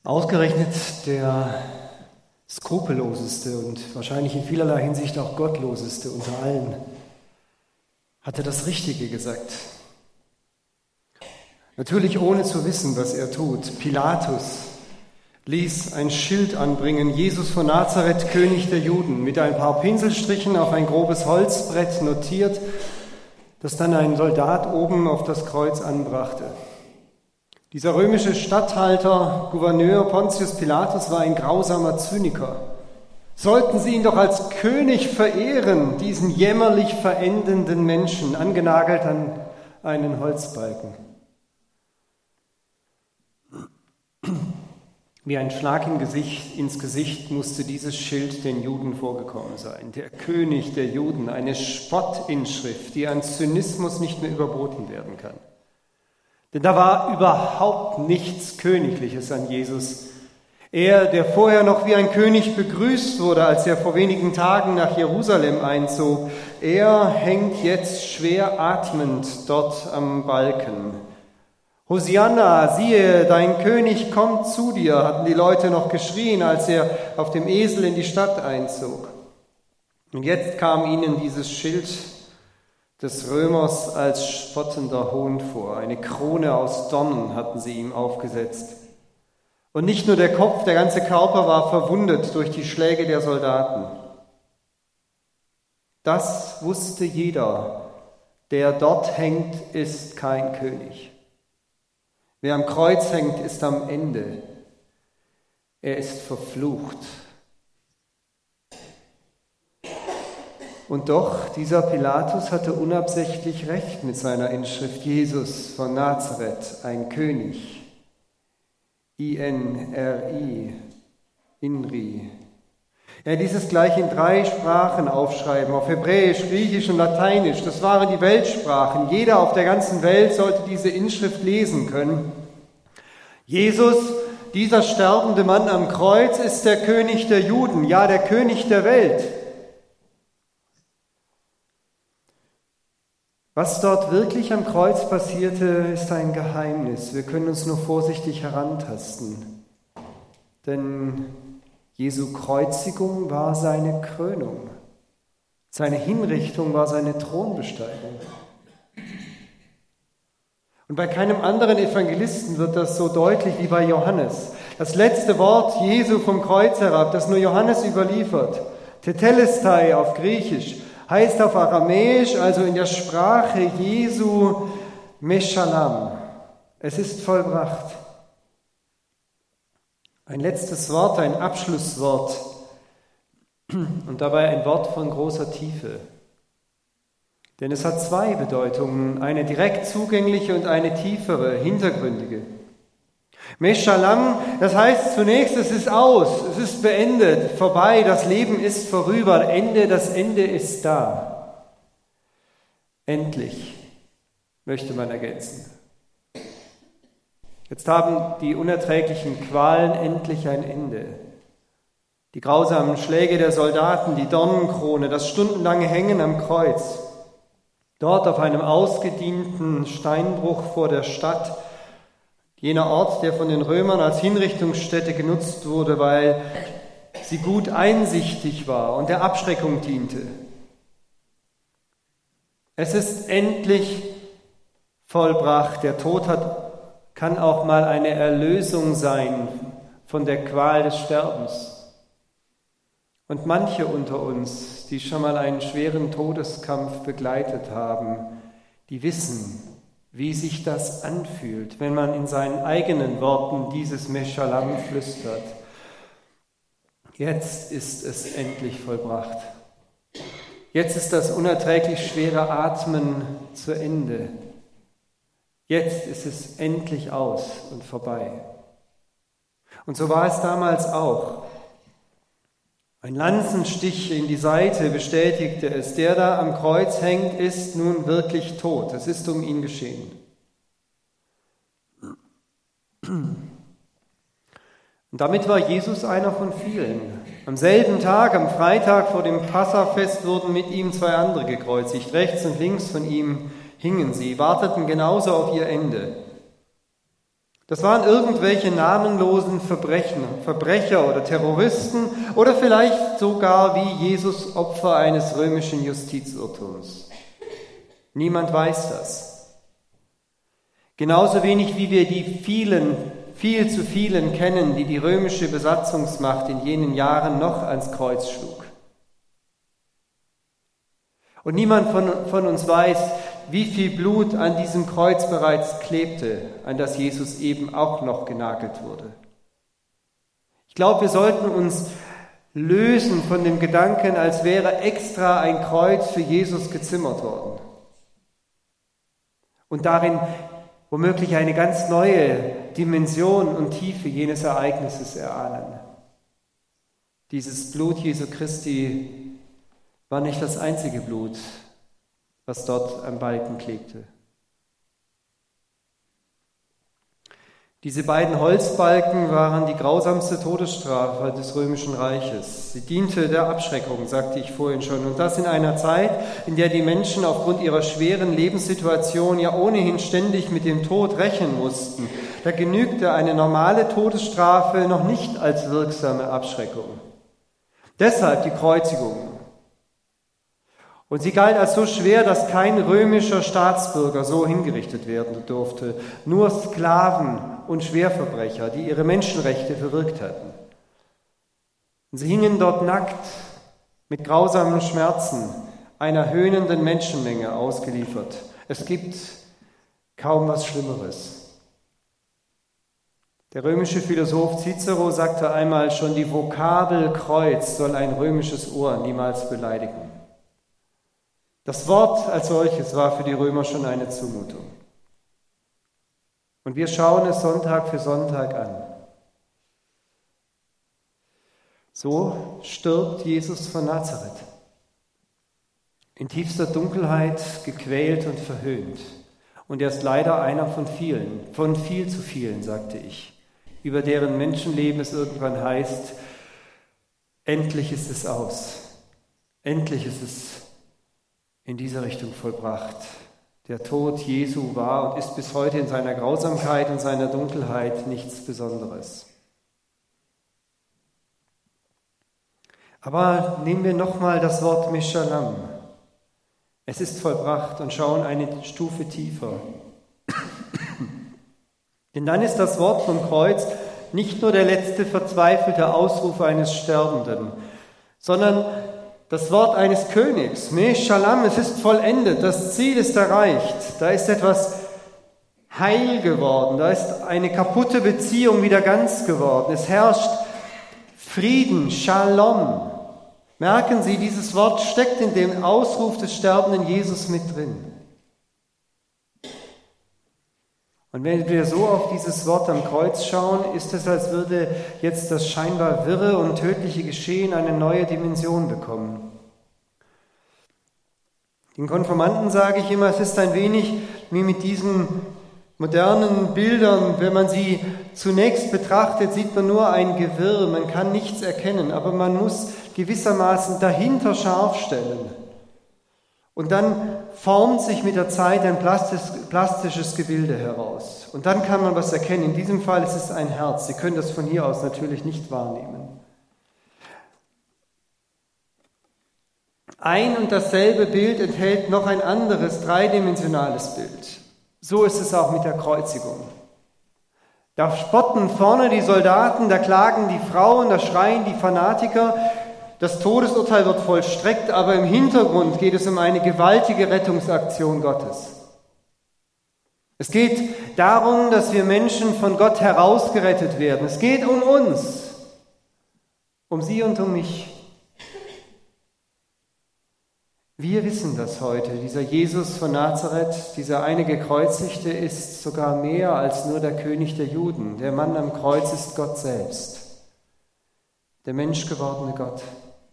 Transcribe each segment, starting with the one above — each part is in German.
Ausgerechnet der skrupelloseste und wahrscheinlich in vielerlei Hinsicht auch gottloseste unter allen hatte das Richtige gesagt. Natürlich ohne zu wissen, was er tut. Pilatus ließ ein Schild anbringen, Jesus von Nazareth, König der Juden, mit ein paar Pinselstrichen auf ein grobes Holzbrett notiert, das dann ein Soldat oben auf das Kreuz anbrachte. Dieser römische Statthalter, Gouverneur Pontius Pilatus, war ein grausamer Zyniker. Sollten sie ihn doch als König verehren, diesen jämmerlich verendenden Menschen, angenagelt an einen Holzbalken. Wie ein Schlag ins Gesicht musste dieses Schild den Juden vorgekommen sein. Der König der Juden, eine Spottinschrift, die an Zynismus nicht mehr überboten werden kann. Denn da war überhaupt nichts Königliches an Jesus. Er, der vorher noch wie ein König begrüßt wurde, als er vor wenigen Tagen nach Jerusalem einzog, er hängt jetzt schwer atmend dort am Balken. Hosianna, siehe, dein König kommt zu dir, hatten die Leute noch geschrien, als er auf dem Esel in die Stadt einzog. Und jetzt kam ihnen dieses Schild des Römers als spottender Hohn vor. Eine Krone aus Dornen hatten sie ihm aufgesetzt. Und nicht nur der Kopf, der ganze Körper war verwundet durch die Schläge der Soldaten. Das wusste jeder. Der dort hängt, ist kein König. Wer am Kreuz hängt, ist am Ende. Er ist verflucht. Und doch, dieser Pilatus hatte unabsichtlich recht mit seiner Inschrift Jesus von Nazareth, ein König. I-N-R-I, INRI. Er ließ es gleich in 3 Sprachen aufschreiben, auf Hebräisch, Griechisch und Lateinisch. Das waren die Weltsprachen. Jeder auf der ganzen Welt sollte diese Inschrift lesen können. Jesus, dieser sterbende Mann am Kreuz, ist der König der Juden, ja, der König der Welt. Was dort wirklich am Kreuz passierte, ist ein Geheimnis. Wir können uns nur vorsichtig herantasten. Denn Jesu Kreuzigung war seine Krönung. Seine Hinrichtung war seine Thronbesteigung. Und bei keinem anderen Evangelisten wird das so deutlich wie bei Johannes. Das letzte Wort Jesu vom Kreuz herab, das nur Johannes überliefert, Tetelestai auf Griechisch, heißt auf Aramäisch, also in der Sprache Jesu, Meshalam. Es ist vollbracht. Ein letztes Wort, ein Abschlusswort und dabei ein Wort von großer Tiefe. Denn es hat 2 Bedeutungen, eine direkt zugängliche und eine tiefere, hintergründige. Meshalam, das heißt zunächst, es ist aus, es ist beendet, vorbei, das Leben ist vorüber, das Ende ist da. Endlich, möchte man ergänzen. Jetzt haben die unerträglichen Qualen endlich ein Ende. Die grausamen Schläge der Soldaten, die Dornenkrone, das stundenlange Hängen am Kreuz. Dort auf einem ausgedienten Steinbruch vor der Stadt, jener Ort, der von den Römern als Hinrichtungsstätte genutzt wurde, weil sie gut einsichtig war und der Abschreckung diente. Es ist endlich vollbracht. Der Tod kann auch mal eine Erlösung sein von der Qual des Sterbens. Und manche unter uns, die schon mal einen schweren Todeskampf begleitet haben, die wissen, wie sich das anfühlt, wenn man in seinen eigenen Worten dieses Meshalam flüstert. Jetzt ist es endlich vollbracht. Jetzt ist das unerträglich schwere Atmen zu Ende. Jetzt ist es endlich aus und vorbei. Und so war es damals auch. Ein Lanzenstich in die Seite bestätigte es. Der da am Kreuz hängt, ist nun wirklich tot. Es ist um ihn geschehen. Und damit war Jesus einer von vielen. Am selben Tag, am Freitag vor dem Passafest, wurden mit ihm 2 andere gekreuzigt. Rechts und links von ihm hingen sie, warteten genauso auf ihr Ende. Das waren irgendwelche namenlosen Verbrecher oder Terroristen oder vielleicht sogar wie Jesus Opfer eines römischen Justizirrtums. Niemand weiß das. Genauso wenig wie wir die viel zu vielen kennen, die römische Besatzungsmacht in jenen Jahren noch ans Kreuz schlug. Und niemand von uns weiß, wie viel Blut an diesem Kreuz bereits klebte, an das Jesus eben auch noch genagelt wurde. Ich glaube, wir sollten uns lösen von dem Gedanken, als wäre extra ein Kreuz für Jesus gezimmert worden. Und darin womöglich eine ganz neue Dimension und Tiefe jenes Ereignisses erahnen. Dieses Blut Jesu Christi war nicht das einzige Blut, was dort am Balken klebte. Diese beiden Holzbalken waren die grausamste Todesstrafe des Römischen Reiches. Sie diente der Abschreckung, sagte ich vorhin schon. Und das in einer Zeit, in der die Menschen aufgrund ihrer schweren Lebenssituation ja ohnehin ständig mit dem Tod rechnen mussten. Da genügte eine normale Todesstrafe noch nicht als wirksame Abschreckung. Deshalb die Kreuzigung. Und sie galt als so schwer, dass kein römischer Staatsbürger so hingerichtet werden durfte. Nur Sklaven und Schwerverbrecher, die ihre Menschenrechte verwirkt hatten. Und sie hingen dort nackt, mit grausamen Schmerzen, einer höhnenden Menschenmenge ausgeliefert. Es gibt kaum was Schlimmeres. Der römische Philosoph Cicero sagte einmal schon, die Vokabel Kreuz soll ein römisches Ohr niemals beleidigen. Das Wort als solches war für die Römer schon eine Zumutung. Und wir schauen es Sonntag für Sonntag an. So stirbt Jesus von Nazareth. In tiefster Dunkelheit, gequält und verhöhnt. Und er ist leider einer von vielen, von viel zu vielen, sagte ich, über deren Menschenleben es irgendwann heißt, endlich ist es aus. Endlich ist es in diese Richtung vollbracht. Der Tod Jesu war und ist bis heute in seiner Grausamkeit und seiner Dunkelheit nichts Besonderes. Aber nehmen wir nochmal das Wort Meshalam. Es ist vollbracht und schauen eine Stufe tiefer. Denn dann ist das Wort vom Kreuz nicht nur der letzte verzweifelte Ausruf eines Sterbenden, sondern das Wort eines Königs, Meshalam, es ist vollendet, das Ziel ist erreicht. Da ist etwas heil geworden, da ist eine kaputte Beziehung wieder ganz geworden. Es herrscht Frieden, Shalom. Merken Sie, dieses Wort steckt in dem Ausruf des sterbenden Jesus mit drin. Und wenn wir so auf dieses Wort am Kreuz schauen, ist es, als würde jetzt das scheinbar wirre und tödliche Geschehen eine neue Dimension bekommen. Den Konfirmanden sage ich immer, es ist ein wenig wie mit diesen modernen Bildern. Wenn man sie zunächst betrachtet, sieht man nur ein Gewirr, man kann nichts erkennen, aber man muss gewissermaßen dahinter scharf stellen. Und dann formt sich mit der Zeit ein plastisches Gebilde heraus. Und dann kann man was erkennen. In diesem Fall ist es ein Herz. Sie können das von hier aus natürlich nicht wahrnehmen. Ein und dasselbe Bild enthält noch ein anderes, dreidimensionales Bild. So ist es auch mit der Kreuzigung. Da spotten vorne die Soldaten, da klagen die Frauen, da schreien die Fanatiker. Das Todesurteil wird vollstreckt, aber im Hintergrund geht es um eine gewaltige Rettungsaktion Gottes. Es geht darum, dass wir Menschen von Gott herausgerettet werden. Es geht um uns, um Sie und um mich. Wir wissen das heute. Dieser Jesus von Nazareth, dieser eine Gekreuzigte, ist sogar mehr als nur der König der Juden. Der Mann am Kreuz ist Gott selbst, der menschgewordene Gott.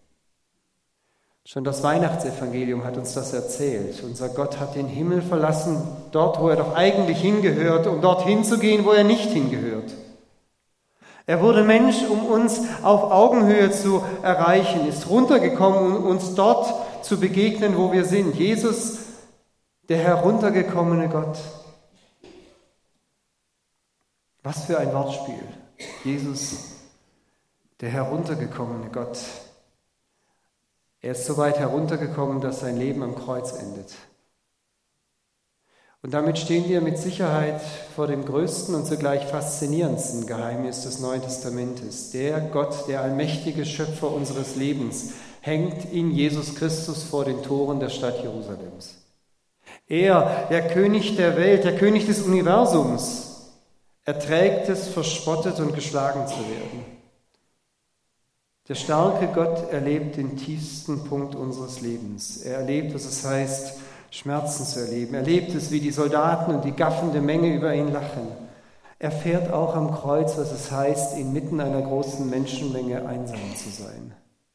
Schon das Weihnachtsevangelium hat uns das erzählt. Unser Gott hat den Himmel verlassen, dort, wo er doch eigentlich hingehört, um dorthin zu gehen, wo er nicht hingehört. Er wurde Mensch, um uns auf Augenhöhe zu erreichen, ist runtergekommen, um uns dort zu begegnen, wo wir sind. Jesus, der heruntergekommene Gott. Was für ein Wortspiel. Jesus, der heruntergekommene Gott. Er ist so weit heruntergekommen, dass sein Leben am Kreuz endet. Und damit stehen wir mit Sicherheit vor dem größten und zugleich faszinierendsten Geheimnis des Neuen Testamentes. Der Gott, der allmächtige Schöpfer unseres Lebens, hängt in Jesus Christus vor den Toren der Stadt Jerusalems. Er, der König der Welt, der König des Universums, erträgt es, verspottet und geschlagen zu werden. Der starke Gott erlebt den tiefsten Punkt unseres Lebens. Er erlebt, was es heißt, Schmerzen zu erleben. Er erlebt es, wie die Soldaten und die gaffende Menge über ihn lachen. Er erfährt auch am Kreuz, was es heißt, inmitten einer großen Menschenmenge einsam zu sein.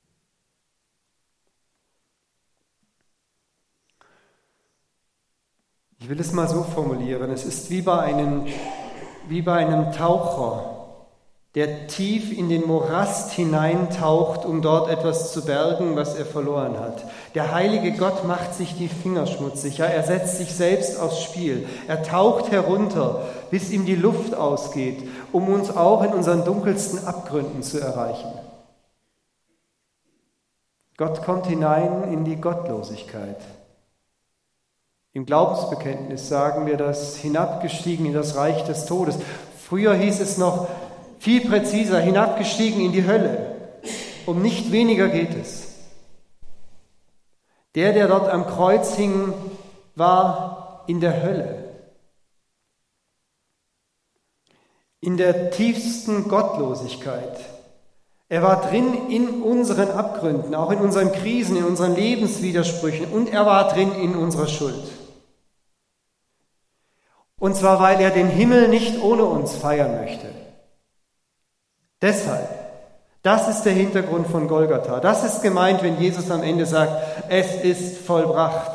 Ich will es mal so formulieren, es ist wie bei einem Taucher, der tief in den Morast hineintaucht, um dort etwas zu bergen, was er verloren hat. Der heilige Gott macht sich die Finger schmutzig, ja, er setzt sich selbst aufs Spiel. Er taucht herunter, bis ihm die Luft ausgeht, um uns auch in unseren dunkelsten Abgründen zu erreichen. Gott kommt hinein in die Gottlosigkeit. Im Glaubensbekenntnis sagen wir das, hinabgestiegen in das Reich des Todes. Früher hieß es noch viel präziser, hinabgestiegen in die Hölle. Um nicht weniger geht es. Der dort am Kreuz hing, war in der Hölle. In der tiefsten Gottlosigkeit. Er war drin in unseren Abgründen, auch in unseren Krisen, in unseren Lebenswidersprüchen, und er war drin in unserer Schuld. Und zwar, weil er den Himmel nicht ohne uns feiern möchte. Deshalb, das ist der Hintergrund von Golgatha. Das ist gemeint, wenn Jesus am Ende sagt, es ist vollbracht.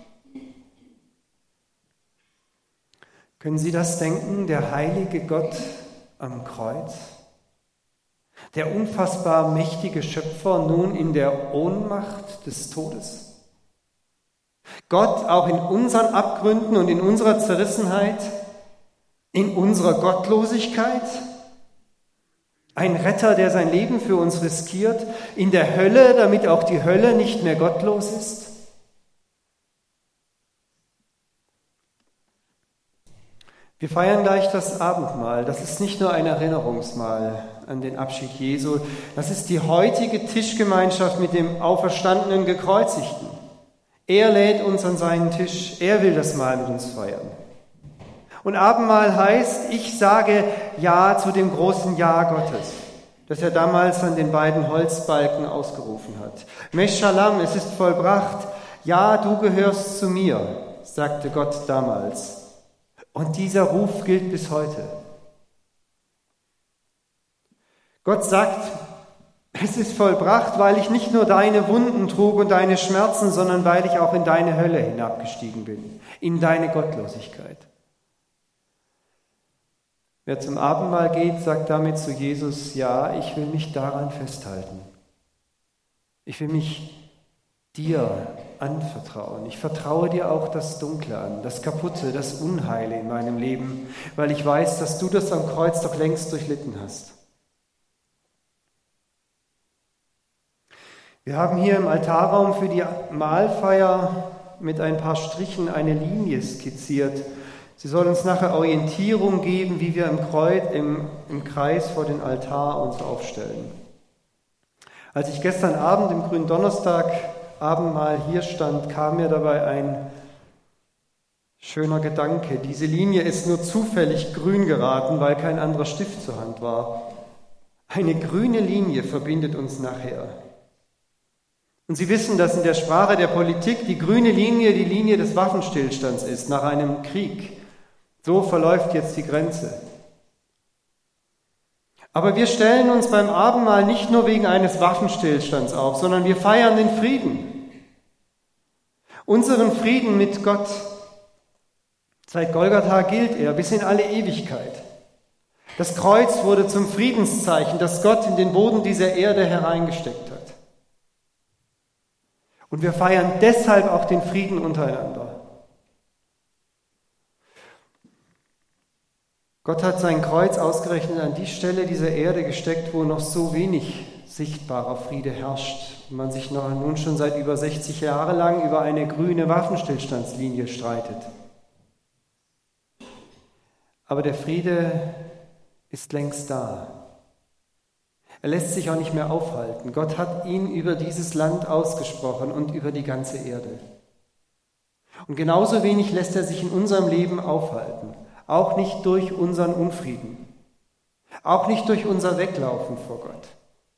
Können Sie das denken, der heilige Gott am Kreuz? Der unfassbar mächtige Schöpfer nun in der Ohnmacht des Todes? Gott auch in unseren Abgründen und in unserer Zerrissenheit, in unserer Gottlosigkeit? Ein Retter, der sein Leben für uns riskiert, in der Hölle, damit auch die Hölle nicht mehr gottlos ist? Wir feiern gleich das Abendmahl. Das ist nicht nur ein Erinnerungsmahl an den Abschied Jesu. Das ist die heutige Tischgemeinschaft mit dem auferstandenen Gekreuzigten. Er lädt uns an seinen Tisch. Er will das Mahl mit uns feiern. Und Abendmahl heißt, ich sage Ja zu dem großen Ja Gottes, das er damals an den beiden Holzbalken ausgerufen hat. Meschalam, es ist vollbracht. Ja, du gehörst zu mir, sagte Gott damals. Und dieser Ruf gilt bis heute. Gott sagt, es ist vollbracht, weil ich nicht nur deine Wunden trug und deine Schmerzen, sondern weil ich auch in deine Hölle hinabgestiegen bin, in deine Gottlosigkeit. Wer zum Abendmahl geht, sagt damit zu Jesus, ja, ich will mich daran festhalten. Ich will mich dir anvertrauen. Ich vertraue dir auch das Dunkle an, das Kaputte, das Unheile in meinem Leben, weil ich weiß, dass du das am Kreuz doch längst durchlitten hast. Wir haben hier im Altarraum für die Mahlfeier mit ein paar Strichen eine Linie skizziert. Sie soll uns nachher Orientierung geben, wie wir im Kreis vor den Altar uns aufstellen. Als ich gestern Abend im Gründonnerstag Abendmahl hier stand, kam mir dabei ein schöner Gedanke. Diese Linie ist nur zufällig grün geraten, weil kein anderer Stift zur Hand war. Eine grüne Linie verbindet uns nachher. Und Sie wissen, dass in der Sprache der Politik die grüne Linie die Linie des Waffenstillstands ist, nach einem Krieg. So verläuft jetzt die Grenze. Aber wir stellen uns beim Abendmahl nicht nur wegen eines Waffenstillstands auf, sondern wir feiern den Frieden. Unseren Frieden mit Gott. Seit Golgatha gilt er bis in alle Ewigkeit. Das Kreuz wurde zum Friedenszeichen, das Gott in den Boden dieser Erde hereingesteckt hat. Und wir feiern deshalb auch den Frieden untereinander. Gott hat sein Kreuz ausgerechnet an die Stelle dieser Erde gesteckt, wo noch so wenig sichtbarer Friede herrscht und man sich nun schon seit über 60 Jahren lang über eine grüne Waffenstillstandslinie streitet. Aber der Friede ist längst da. Er lässt sich auch nicht mehr aufhalten. Gott hat ihn über dieses Land ausgesprochen und über die ganze Erde. Und genauso wenig lässt er sich in unserem Leben aufhalten. Auch nicht durch unseren Unfrieden. Auch nicht durch unser Weglaufen vor Gott.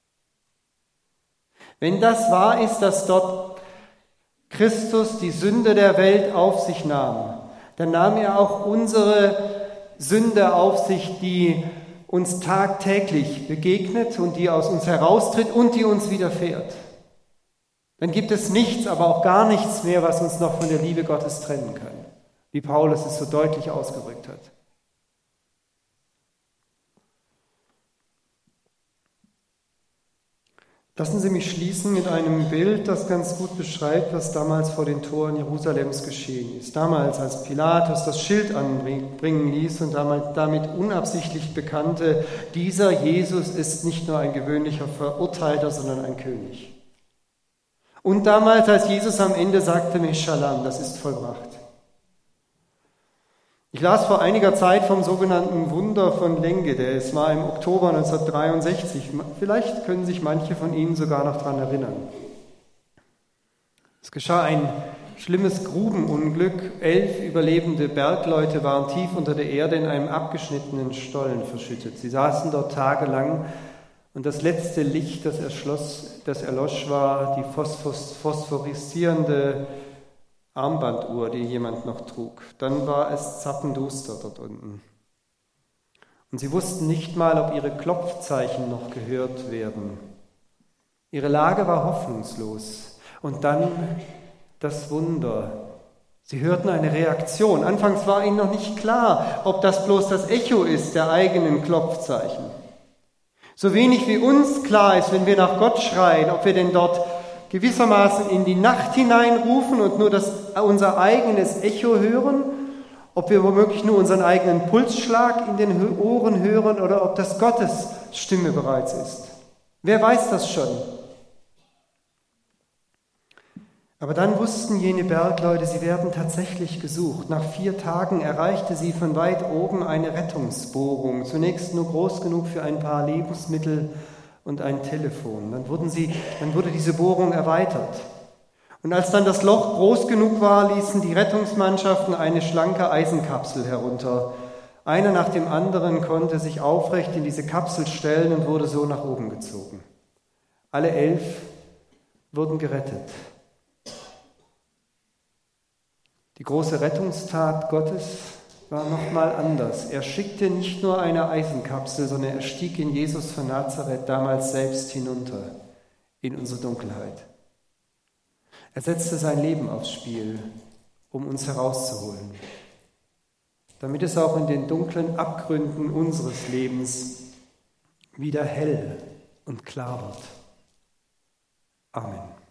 Wenn das wahr ist, dass dort Christus die Sünde der Welt auf sich nahm, dann nahm er auch unsere Sünde auf sich, die uns tagtäglich begegnet und die aus uns heraustritt und die uns widerfährt. Dann gibt es nichts, aber auch gar nichts mehr, was uns noch von der Liebe Gottes trennen kann, wie Paulus es so deutlich ausgedrückt hat. Lassen Sie mich schließen mit einem Bild, das ganz gut beschreibt, was damals vor den Toren Jerusalems geschehen ist. Damals, als Pilatus das Schild anbringen ließ und damit unabsichtlich bekannte, dieser Jesus ist nicht nur ein gewöhnlicher Verurteilter, sondern ein König. Und damals, als Jesus am Ende sagte, Meschalam, das ist vollbracht. Ich las vor einiger Zeit vom sogenannten Wunder von Lengede. Es war im Oktober 1963. Vielleicht können sich manche von Ihnen sogar noch daran erinnern. Es geschah ein schlimmes Grubenunglück. 11 überlebende Bergleute waren tief unter der Erde in einem abgeschnittenen Stollen verschüttet. Sie saßen dort tagelang und das letzte Licht, das erlosch, war die phosphorisierende Armbanduhr, die jemand noch trug. Dann war es zappenduster dort unten. Und sie wussten nicht mal, ob ihre Klopfzeichen noch gehört werden. Ihre Lage war hoffnungslos. Und dann das Wunder. Sie hörten eine Reaktion. Anfangs war ihnen noch nicht klar, ob das bloß das Echo ist der eigenen Klopfzeichen. So wenig wie uns klar ist, wenn wir nach Gott schreien, ob wir denn dort gewissermaßen in die Nacht hineinrufen und nur unser eigenes Echo hören, ob wir womöglich nur unseren eigenen Pulsschlag in den Ohren hören oder ob das Gottes Stimme bereits ist. Wer weiß das schon? Aber dann wussten jene Bergleute, sie werden tatsächlich gesucht. Nach 4 Tagen erreichte sie von weit oben eine Rettungsbohrung, zunächst nur groß genug für ein paar Lebensmittel und ein Telefon. Dann wurde diese Bohrung erweitert. Und als dann das Loch groß genug war, ließen die Rettungsmannschaften eine schlanke Eisenkapsel herunter. Einer nach dem anderen konnte sich aufrecht in diese Kapsel stellen und wurde so nach oben gezogen. Alle 11 wurden gerettet. Die große Rettungstat Gottes war nochmal anders. Er schickte nicht nur eine Eisenkapsel, sondern er stieg in Jesus von Nazareth damals selbst hinunter in unsere Dunkelheit. Er setzte sein Leben aufs Spiel, um uns herauszuholen, damit es auch in den dunklen Abgründen unseres Lebens wieder hell und klar wird. Amen.